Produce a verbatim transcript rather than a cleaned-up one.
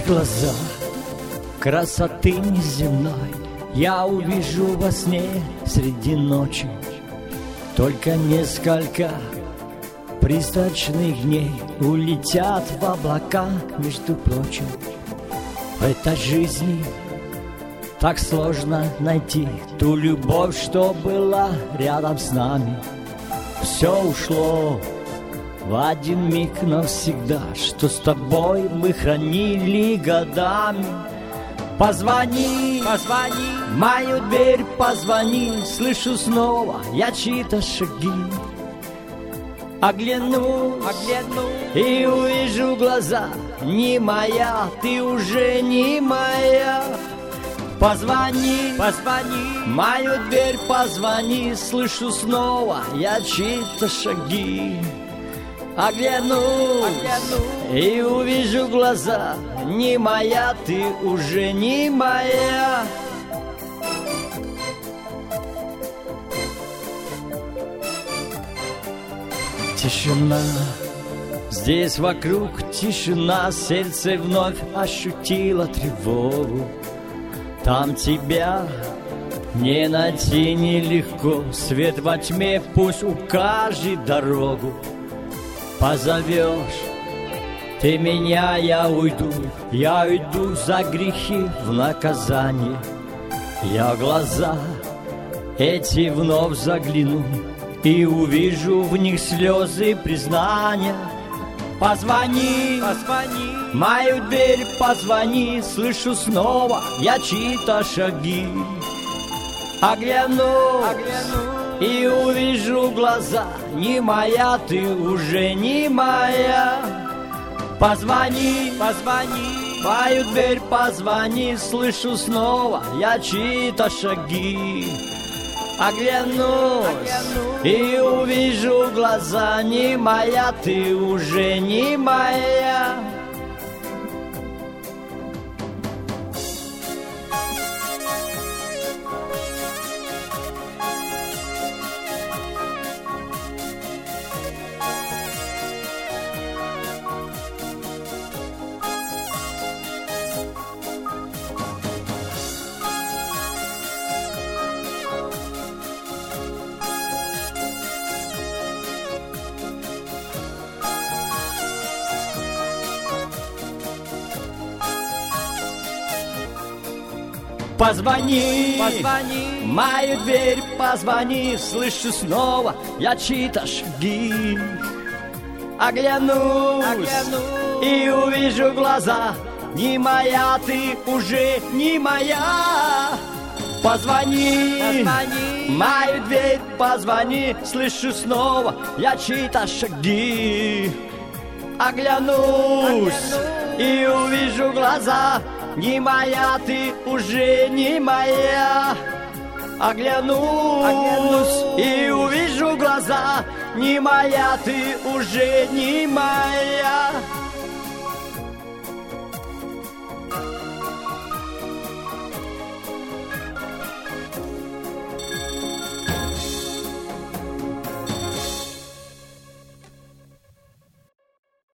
глаза красоты неземной я увижу во сне среди ночи. Только несколько призрачных дней улетят в облака, между прочим. В этой жизни так сложно найти ту любовь, что была рядом с нами. Все ушло в один миг навсегда, что с тобой мы хранили годами. Позвони, позвони, в мою дверь позвони, слышу снова я чьи-то шаги. Оглянусь, оглянусь и увижу глаза, не моя, ты уже не моя. Позвони, позвони, в мою дверь позвони, слышу снова я чьи-то шаги. Оглянусь, оглянусь и увижу глаза, не моя, ты уже не моя. Тишина, здесь вокруг тишина, сердце вновь ощутило тревогу. Там тебя не найти нелегко, свет во тьме пусть укажет дорогу. Позовешь ты меня, я уйду, я уйду за грехи в наказание. Я в глаза эти вновь загляну и увижу в них слезы признания. Позвони, позвони, в мою дверь позвони, слышу снова я чьи-то шаги. Оглянусь, оглянусь и увижу глаза, не моя, ты уже не моя. Позвони, позвони, в мою дверь позвони, слышу снова я чьи-то шаги. Оглянусь, оглянусь и увижу глаза, не моя, ты уже не моя. Позвони, позвони, в мою дверь позвони, слышу снова я чьи-то шаги. Оглянусь, оглянусь и увижу глаза, не моя, ты уже не моя. Позвони, позвони, в мою дверь позвони, слышу снова я чьи-то шаги. Оглянусь, оглянусь и увижу глаза, не моя, ты уже не моя. Оглянусь, оглянусь и увижу глаза, не моя, ты уже не моя.